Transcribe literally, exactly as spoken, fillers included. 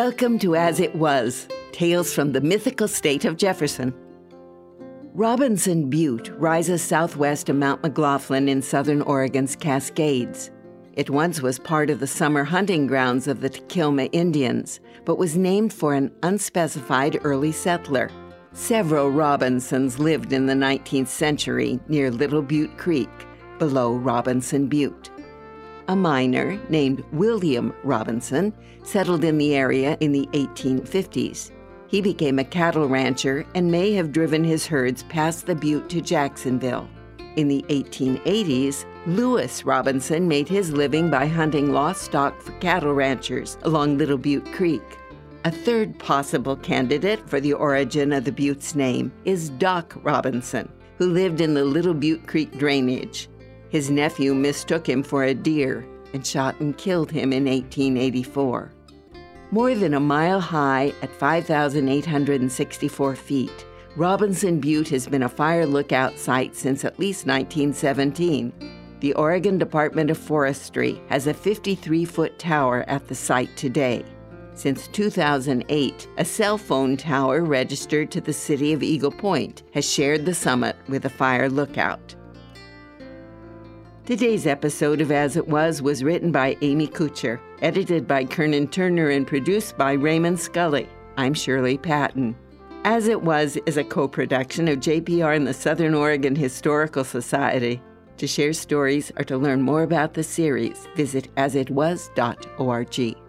Welcome to As It Was, Tales from the Mythical State of Jefferson. Robinson Butte rises southwest of Mount McLaughlin in southern Oregon's Cascades. It once was part of the summer hunting grounds of the Tequilma Indians, but was named for an unspecified early settler. Several Robinsons lived in the nineteenth century near Little Butte Creek, below Robinson Butte. A miner named William Robinson settled in the area in the eighteen fifties. He became a cattle rancher and may have driven his herds past the butte to Jacksonville. In the eighteen eighties, Lewis Robinson made his living by hunting lost stock for cattle ranchers along Little Butte Creek. A third possible candidate for the origin of the Butte's name is Doc Robinson, who lived in the Little Butte Creek drainage. His nephew mistook him for a deer and shot and killed him in eighteen eighty-four. More than a mile high at five thousand eight hundred sixty-four feet, Robinson Butte has been a fire lookout site since at least nineteen seventeen. The Oregon Department of Forestry has a fifty-three foot tower at the site today. Since two thousand eight, a cell phone tower registered to the city of Eagle Point has shared the summit with a fire lookout. Today's episode of As It Was was written by Amy Kuchar, edited by Kernan Turner, and produced by Raymond Scully. I'm Shirley Patton. As It Was is a co-production of J P R and the Southern Oregon Historical Society. To share stories or to learn more about the series, visit as it was dot org.